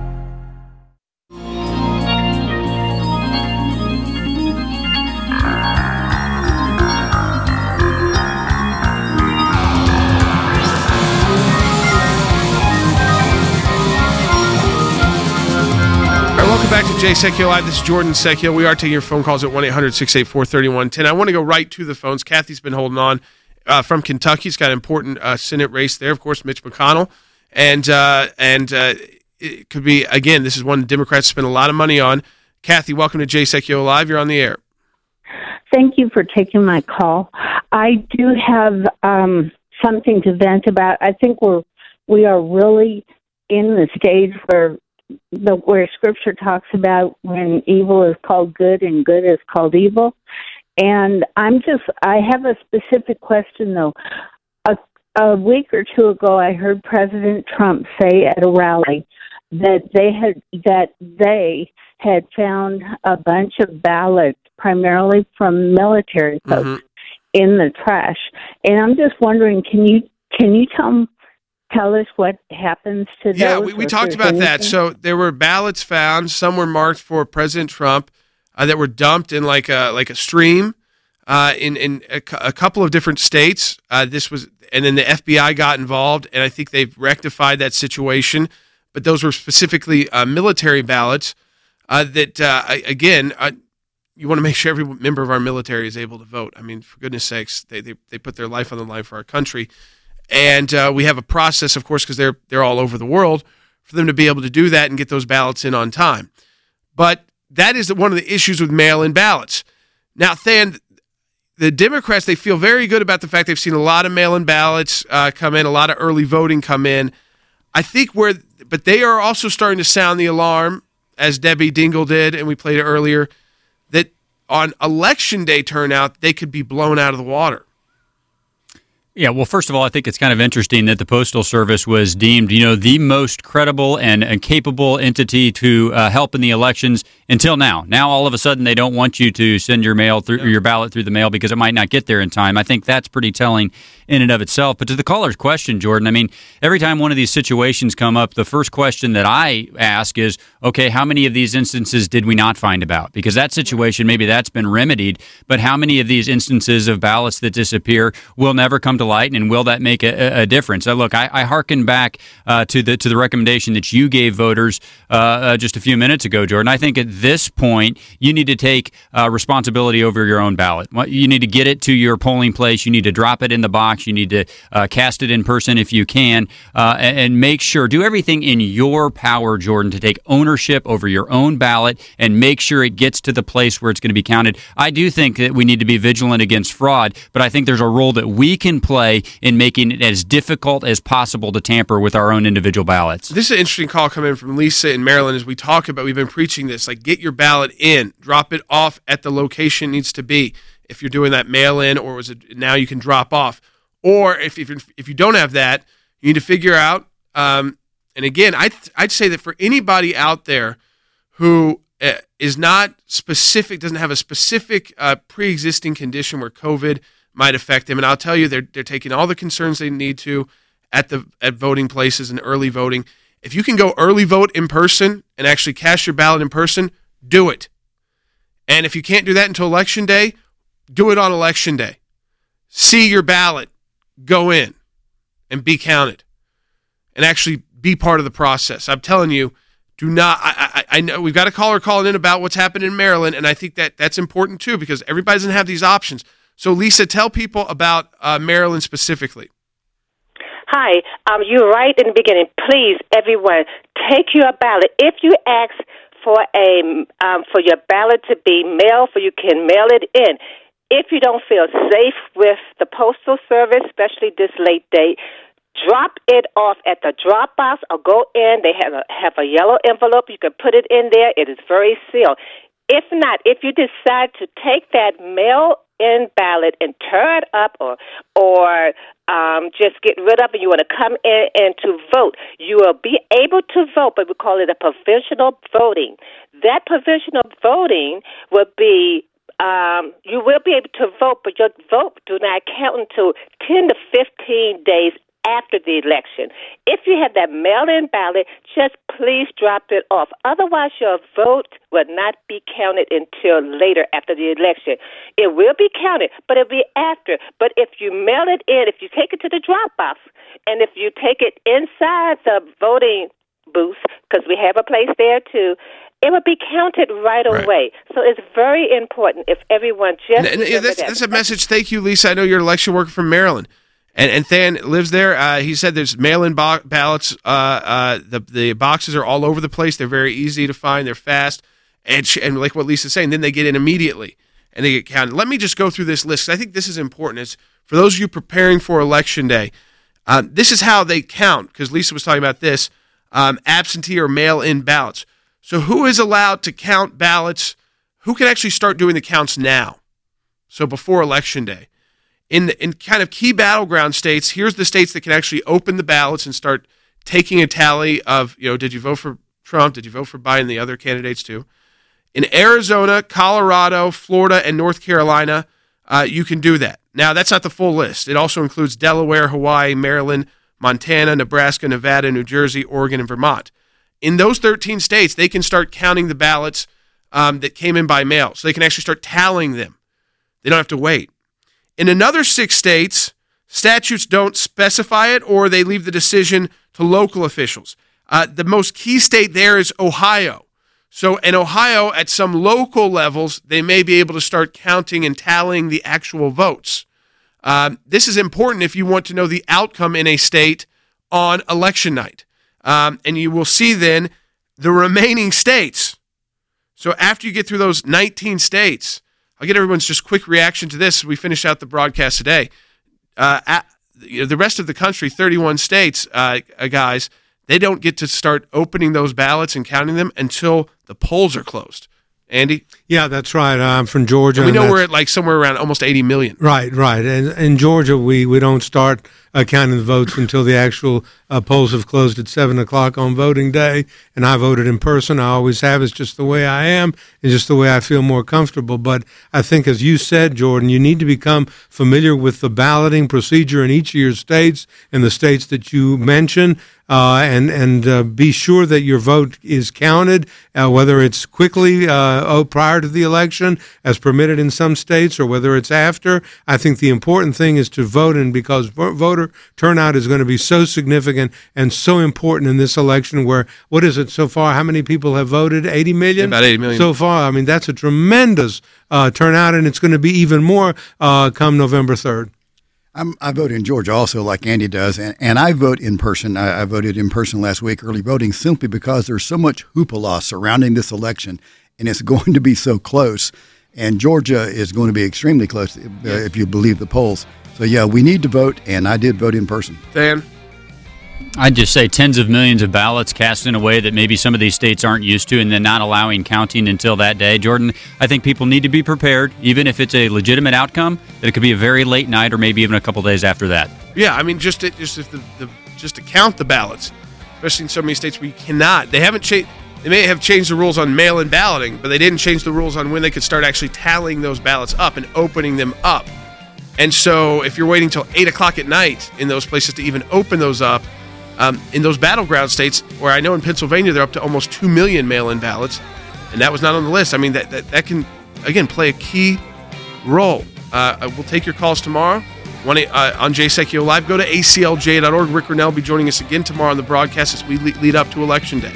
Speaker 1: Back to Jay Sekulow Live. This is Jordan Sekulow. We are taking your phone calls at 1-800-684-3110. I want to go right to the phones. Kathy's been holding on from Kentucky. It's got an important Senate race there. Of course, Mitch McConnell. And it could be, again, this is one the Democrats spend a lot of money on. Kathy, welcome to Jay Sekulow Live. You're on the air.
Speaker 16: Thank you for taking my call. I do have something to vent about. I think we are really in the stage where Scripture talks about when evil is called good and good is called evil. And I have a specific question, though. A week or two ago, I heard President Trump say at a rally that they had found a bunch of ballots, primarily from military folks, in the trash. And I'm just wondering, can you tell us what happens to those?
Speaker 1: Yeah, we talked about that. So there were ballots found. Some were marked for President Trump that were dumped in like a stream in a couple of different states. And then the FBI got involved, and I think they've rectified that situation. But those were specifically military ballots that you want to make sure every member of our military is able to vote. I mean, for goodness sakes, they put their life on the line for our country. And we have a process, of course, because they're all over the world, for them to be able to do that and get those ballots in on time. But that is one of the issues with mail-in ballots. Now, Than, the Democrats, they feel very good about the fact they've seen a lot of mail-in ballots come in, a lot of early voting come in. I think but they are also starting to sound the alarm, as Debbie Dingell did, and we played it earlier, that on Election Day turnout, they could be blown out of the water.
Speaker 3: Yeah, well, first of all, I think it's kind of interesting that the Postal Service was deemed, the most credible and capable entity to help in the elections until now. Now, all of a sudden, they don't want you to send your mail through your ballot through the mail because it might not get there in time. I think that's pretty telling in and of itself. But to the caller's question, Jordan, I mean, every time one of these situations come up, the first question that I ask is, okay, how many of these instances did we not find about? Because that situation, maybe that's been remedied, but how many of these instances of ballots that disappear will never come to light, and will that make a difference? Look, I hearken back to the recommendation that you gave voters just a few minutes ago, Jordan. I think at this point, you need to take responsibility over your own ballot. You need to get it to your polling place. You need to drop it in the box. You need to cast it in person if you can, and make sure, do everything in your power, Jordan, to take ownership over your own ballot and make sure it gets to the place where it's going to be counted. I do think that we need to be vigilant against fraud, but I think there's a role that we can play in making it as difficult as possible to tamper with our own individual ballots.
Speaker 1: This is an interesting call coming in from Lisa in Maryland as we talk about, we've been preaching this, like get your ballot in, drop it off at the location it needs to be. If you're doing that mail-in, or now you can drop off. Or if you don't have that, you need to figure out, and again, I'd say that for anybody out there who is not specific, doesn't have a specific pre-existing condition where COVID might affect them, and I'll tell you, they're taking all the concerns they need to at voting places and early voting. If you can go early vote in person and actually cast your ballot in person, do it. And if you can't do that until Election Day, do it on Election Day. see your ballot go in and be counted and actually be part of the process. I'm telling you, do not. I know we've got a caller calling in about what's happened in Maryland, and I think that's important too because everybody doesn't have these options. So, Lisa, tell people about Maryland specifically.
Speaker 17: Hi, you're right in the beginning. Please, everyone, take your ballot. If you ask for your ballot to be mailed, you can mail it in. If you don't feel safe with the Postal Service, especially this late date, drop it off at the drop box or go in. They have a yellow envelope. You can put it in there. It is very sealed. If not, if you decide to take that mail-in ballot and tear it up or just get rid of it, you want to come in and to vote, you will be able to vote, but we call it a provisional voting. That provisional voting will be you will be able to vote, but your vote do not count until 10 to 15 days after the election. If you have that mail-in ballot, just please drop it off. Otherwise, your vote will not be counted until later after the election. It will be counted, but it'll be after. But if you mail it in, if you take it to the drop box, and if you take it inside the voting booth, because we have a place there too, it would be counted right away. So it's very important if everyone just
Speaker 1: that's a message. Thank you, Lisa. I know you're an election worker from Maryland. And Than lives there. He said there's mail-in ballots. The boxes are all over the place. They're very easy to find. They're fast. And like what Lisa's saying, then they get in immediately and they get counted. Let me just go through this list. I think this is important. It's for those of you preparing for Election Day. This is how they count, because Lisa was talking about this, absentee or mail-in ballots. So who is allowed to count ballots? Who can actually start doing the counts now? So before Election Day. In kind of key battleground states, here's the states that can actually open the ballots and start taking a tally of, did you vote for Trump? Did you vote for Biden? The other candidates too. In Arizona, Colorado, Florida, and North Carolina, you can do that. Now, that's not the full list. It also includes Delaware, Hawaii, Maryland, Montana, Nebraska, Nevada, New Jersey, Oregon, and Vermont. In those 13 states, they can start counting the ballots that came in by mail. So they can actually start tallying them. They don't have to wait. In another 6 states, statutes don't specify it, or they leave the decision to local officials. The most key state there is Ohio. So in Ohio, at some local levels, they may be able to start counting and tallying the actual votes. This is important if you want to know the outcome in a state on election night. And you will see then the remaining states. So after you get through those 19 states, I'll get everyone's just quick reaction to this as we finish out the broadcast today. The rest of the country, 31 states, guys, they don't get to start opening those ballots and counting them until the polls are closed. Andy?
Speaker 8: Yeah, that's right. I'm from Georgia.
Speaker 1: And we know we're at somewhere around almost 80 million.
Speaker 8: Right. And in Georgia, we don't start counting the votes until the actual polls have closed at 7 o'clock on voting day. And I voted in person. I always have. It's just the way I am. It's just the way I feel more comfortable. But I think, as you said, Jordan, you need to become familiar with the balloting procedure in each of your states and the states that you mentioned. And be sure that your vote is counted, whether it's quickly prior to the election, as permitted in some states, or whether it's after. I think the important thing is to vote, and because voter turnout is going to be so significant and so important in this election, where, what is it so far? How many people have voted? 80 million?
Speaker 1: About 80 million.
Speaker 8: So far. I mean, that's a tremendous turnout, and it's going to be even more come November 3rd.
Speaker 12: I vote in Georgia also, like Andy does, and I vote in person. I voted in person last week, early voting, simply because there's so much hoopla surrounding this election, and it's going to be so close. And Georgia is going to be extremely close if you believe the polls. So, yeah, we need to vote, and I did vote in person.
Speaker 1: Dan?
Speaker 3: I'd just say tens of millions of ballots cast in a way that maybe some of these states aren't used to, and then not allowing counting until that day. Jordan, I think people need to be prepared, even if it's a legitimate outcome, that it could be a very late night or maybe even a couple days after that.
Speaker 1: Yeah, I mean, just to count the ballots, especially in so many states where you cannot. They haven't changed. They may have changed the rules on mail-in balloting, but they didn't change the rules on when they could start actually tallying those ballots up and opening them up. And so if you're waiting till 8 o'clock at night in those places to even open those up, in those battleground states, where I know in Pennsylvania they're up to almost 2 million mail-in ballots, and that was not on the list. I mean, that can, again, play a key role. We'll take your calls tomorrow. on Jay Sekulow Live. Go to aclj.org. Rick Grenell will be joining us again tomorrow on the broadcast as we lead up to Election Day.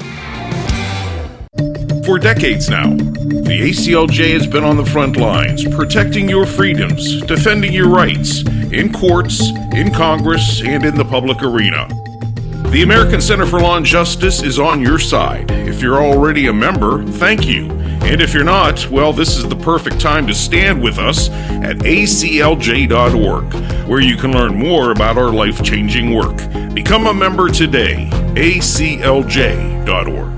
Speaker 5: For decades now, the ACLJ has been on the front lines, protecting your freedoms, defending your rights, in courts, in Congress, and in the public arena. The American Center for Law and Justice is on your side. If you're already a member, thank you. And if you're not, well, this is the perfect time to stand with us at aclj.org, where you can learn more about our life-changing work. Become a member today, aclj.org.